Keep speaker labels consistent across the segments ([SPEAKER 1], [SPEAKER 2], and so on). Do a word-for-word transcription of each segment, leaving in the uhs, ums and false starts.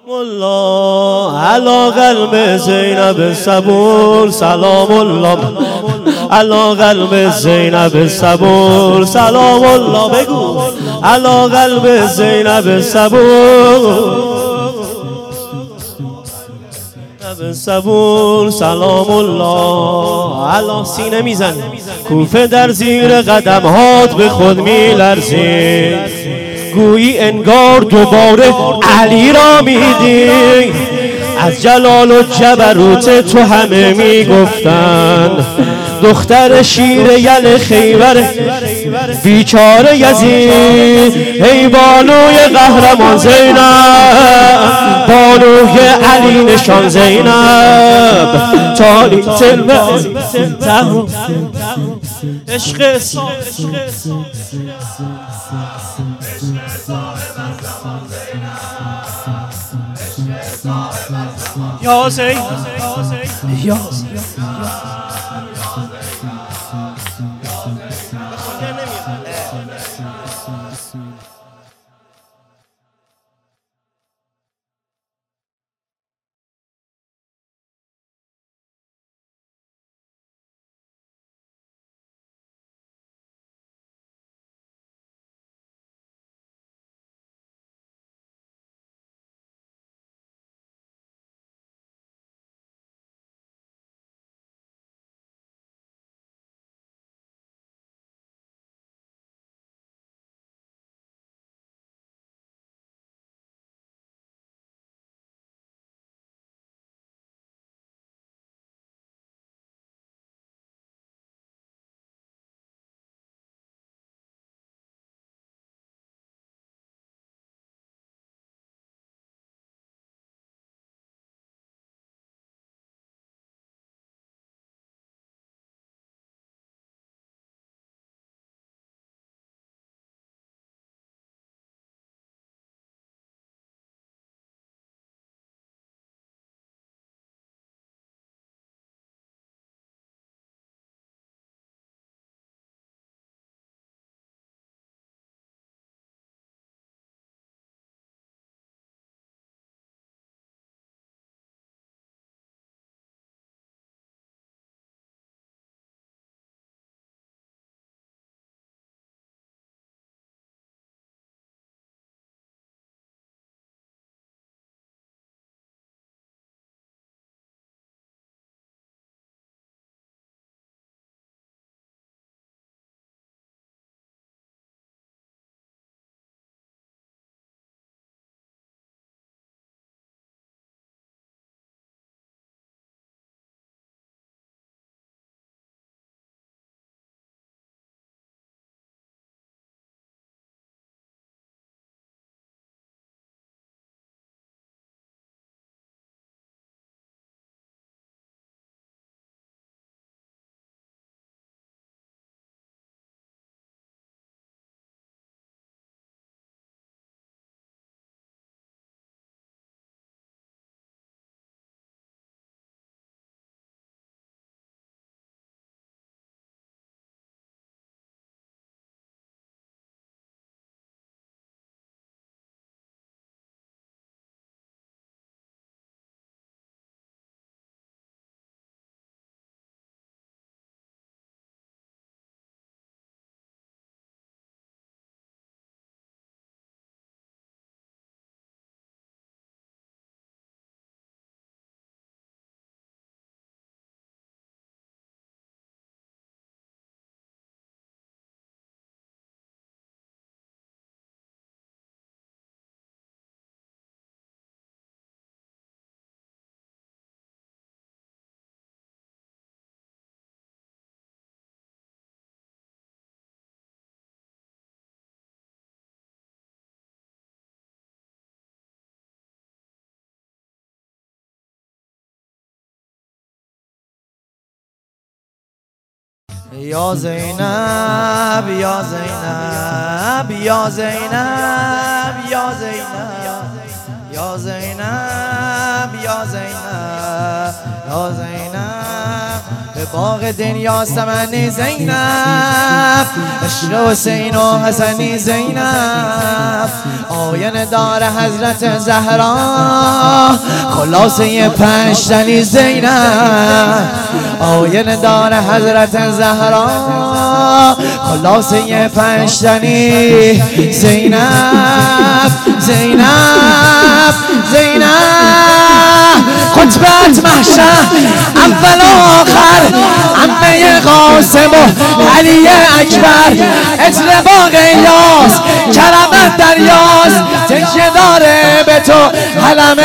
[SPEAKER 1] الله علی قلب زینب صبور سلام الله علی قلب زینب صبور سلام الله بگو علی قلب زینب صبور صبور سلام الله علی سینه میزن کوفه در زیر قدمهات به خود میلرزید گویی انگار دوباره علی را میدی از جلال و جبروت تو همه میگفتن دختر شیر یل خیبر بیچاره یزید ای بانوی قهرمان زینب بانوی علی نشان زینب تالی تلمه عشق یا حسین یا
[SPEAKER 2] یا زینب یا زینب یا زینب یا زینب یا زینب یا زینب یا زینب به باغ دنیا سمنی زینب، عشق حسین و حسنی زینب، آینه دار حضرت زهرا، خلاصه پنجتنی زینب، آینه دار حضرت زهرا، خلاصه پنجتنی زینب زینب زینب، خطبت محشر اول و آخر، عمه قاسم و علی اکبر، اجر باغ یاس کرمت دریاس، تکیه داره به تو علم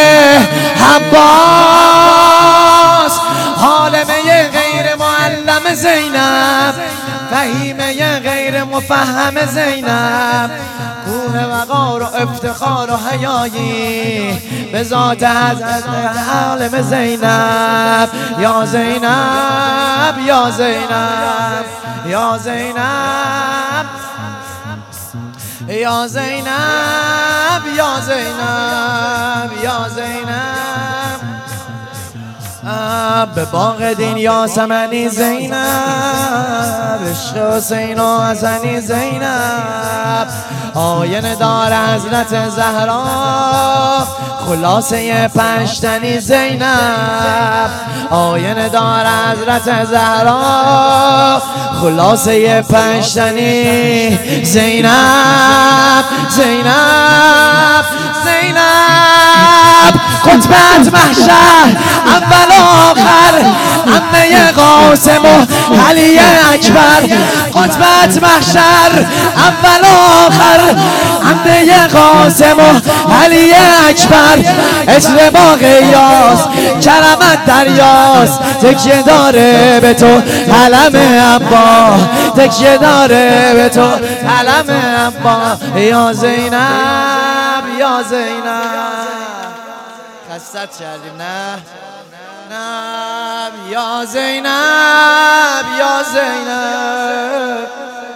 [SPEAKER 2] عباس، حالمه غیر معلم زینب، فهیمه غیر مفهم زینب، کوه وقار و افتخار و حیایی به ذات حضرت عالم زینب، یا زینب یا زینب یا زینب یا زینب یا زینب یا زینب، به باغ دین یاسمنی زینب، عشق حسین و حسنی زینب، آینه دار حضرت زهرا، خلاصه پنجتنی زینب، آینه دار حضرت زهرا، خلاصه پنجتنی زینب زینب زینب، خطبت محشر اول و آخر، عمه قاسم و علی اکبر، خطبت محشر اول و آخر، عمه قاسم و علی اکبر، اجر باغ یاس کرمت دریاس، تکیه داره به تو علم عبا، تکیه داره به تو علم عبا، یا زینب یا زینب، خستت کردیم نه نه، یا زینب یا زینب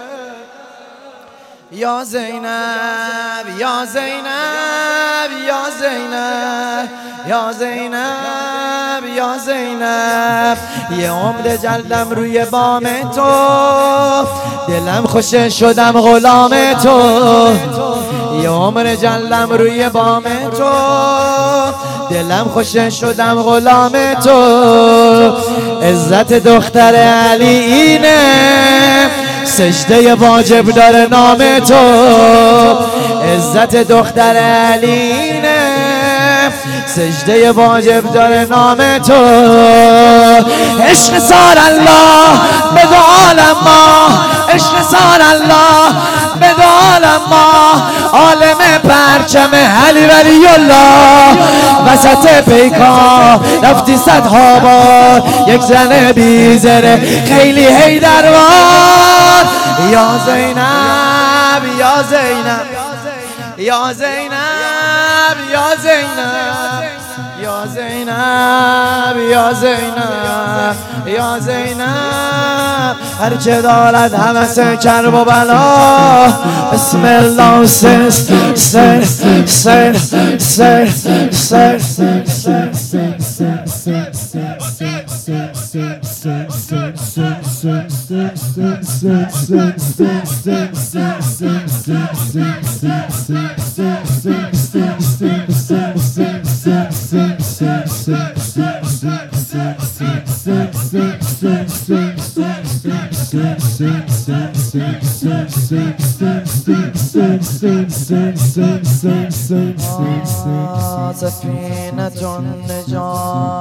[SPEAKER 2] یا زینب یا زینب یا زینب یا زینب یا زینب، یه عمر جلدم روی بام تو، دلم خوش شدم غلام تو، یه عمر جلدم روی بام تو، دلم خوش شدم غلام تو، عزت دختر علی اینه، سجده واجب داره نام تو، عزت دختر علی اینه، سجده واجب داره نام تو، عشق سار الله به دو عالم ما، عشق سار الله به دو عالم ما، عالم پرچم علی ولی الله، وسط پیکار رفتی صدها بار، یک زن بیزره خیلی حیدروار، یا زینب یا زینب یا زینب یا زینب یا زینب یا زینب یا زینب، هر که دارد هوس کرب و بلا، بسم الله سر سر سر سر سر سفینة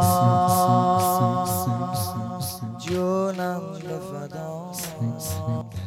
[SPEAKER 2] النجاة جونم بفدا